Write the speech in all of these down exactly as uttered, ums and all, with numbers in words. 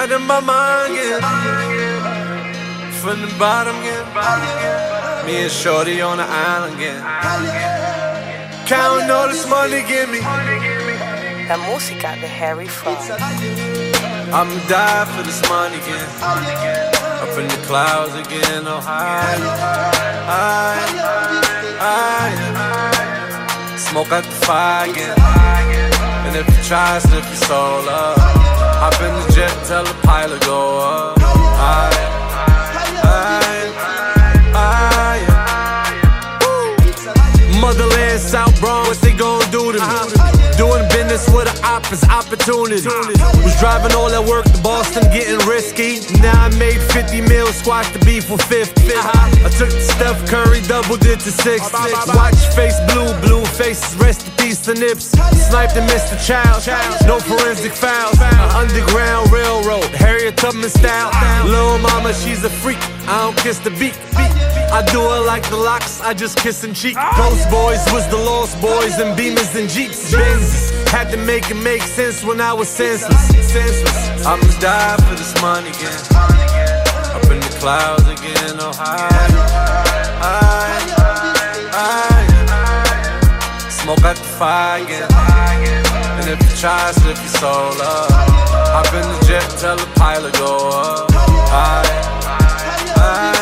Out of my mind, yeah. From the bottom, yeah. Me and Shorty on the island, yeah. Counting all this money, give me. La música de Harry Fraud. I'ma die for this money again. Up in the clouds again, oh high, high, high. Smoke out the fire again. And if you try, slip your soul up. Hop in the jet, tell the pilot go up. High, high, high. Motherland, South Bronx, what they gon' do to me? Doing business with an op is opportunity. Was driving all that work to Boston, getting risky. Now I made fifty mil, squash the beef for fifty. I took the Steph Curry, doubled it to six. Watch face blue, blue faces, rest in peace to Nips. Sniped and missed the child, no forensic fouls. Underground railroad, Harriet Tubman style. Lil' mama, she's a freak, I don't kiss the beat. I do it like the locks, I just kiss and cheek. Ghost boys was the lost boys and Beamers and Jeeps. Benzes had to make it make sense when I was senseless. senseless. I'ma die for this money again. Up in the clouds again, oh high, high, high. Smoke out the fire again. And if you try, slip your soul up. Hop in the jet, tell the pilot go up. High, high.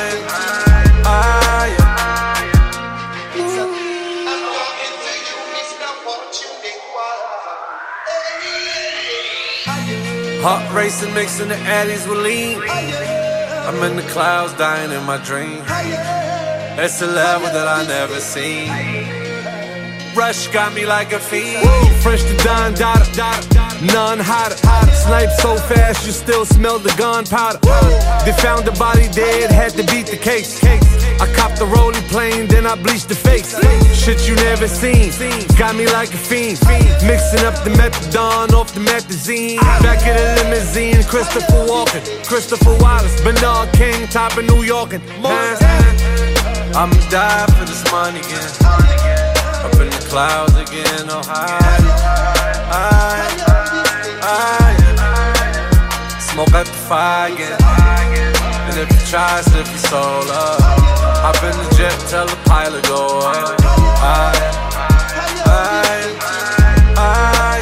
Heart racing, mixing the addies with lean. I'm in the clouds, dying in my dream. It's a level that I never seen. Rush got me like a fiend. Fresh to Don Dada, none hotter. Snipe so fast, you still smell the gunpowder. They found the body dead, had to beat the case. I copped the rolling plane, then I bleached the face. Shit you never seen, got me like a fiend. Mixing up the methadone off the methazine. Back in the limousine, Christopher Walken, Christopher Wallace, Bernard King, top of New York. And I'ma die for this money again. Up in the clouds again, oh high, high, high. Smoke out the fire again. And if you try, slip your soul up. Hop in the jet, tell the pilot go up. High, high, high.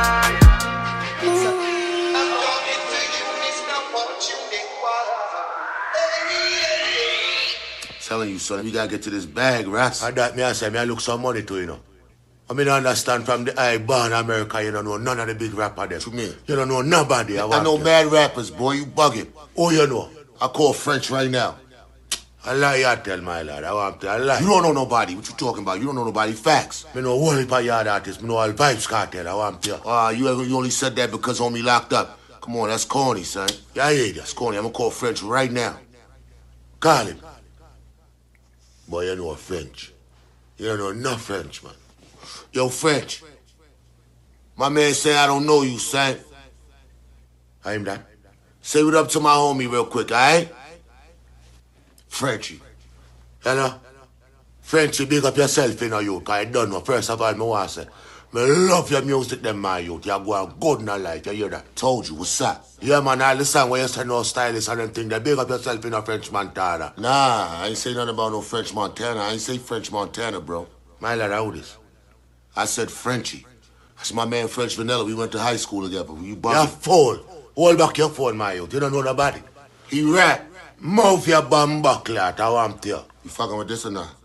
Telling you, son, you gotta get to this bag, Ras. And that me I say, me I look some money to, you know. I mean, I understand from the I born America, you don't know none of the big rappers there. To me, you don't know nobody. I, I know mad rappers, boy, you bugging. Oh, you know. I call French right now. I lie, you tell my lad. I want to, I lie. You don't know nobody. What you talking about? You don't know nobody. Facts. Me know one by yard artist. Me know all Vibes Cartel. I want to. Ah, uh, you, you only said that because homie locked up. Come on, that's corny, son. Yeah, yeah, that's corny. I'm gonna call French right now. Call him. Boy, you know French. You don't know enough French, man. Yo, French. My man say I don't know you, son. I'm that. Say what up to my homie real quick, alright? Frenchy. You know? Frenchy, big up yourself, you know, you. Because I don't know. First of all, I want to say, I love your music, them, my youth. You're going good in life. You hear that? Told you. What's up? Yeah, man. All the song where you say no stylist and them thing, they big up yourself in a French Montana. Nah, I ain't say nothing about no French Montana. I ain't say French Montana, bro. My lad, how this? I said Frenchy. That's my man French Vanilla. We went to high school together. You bugging? You're fool. Hold back your phone, my youth. You don't know nobody. He rap. Mouth your bum buckler. I want to. You fucking with this or not?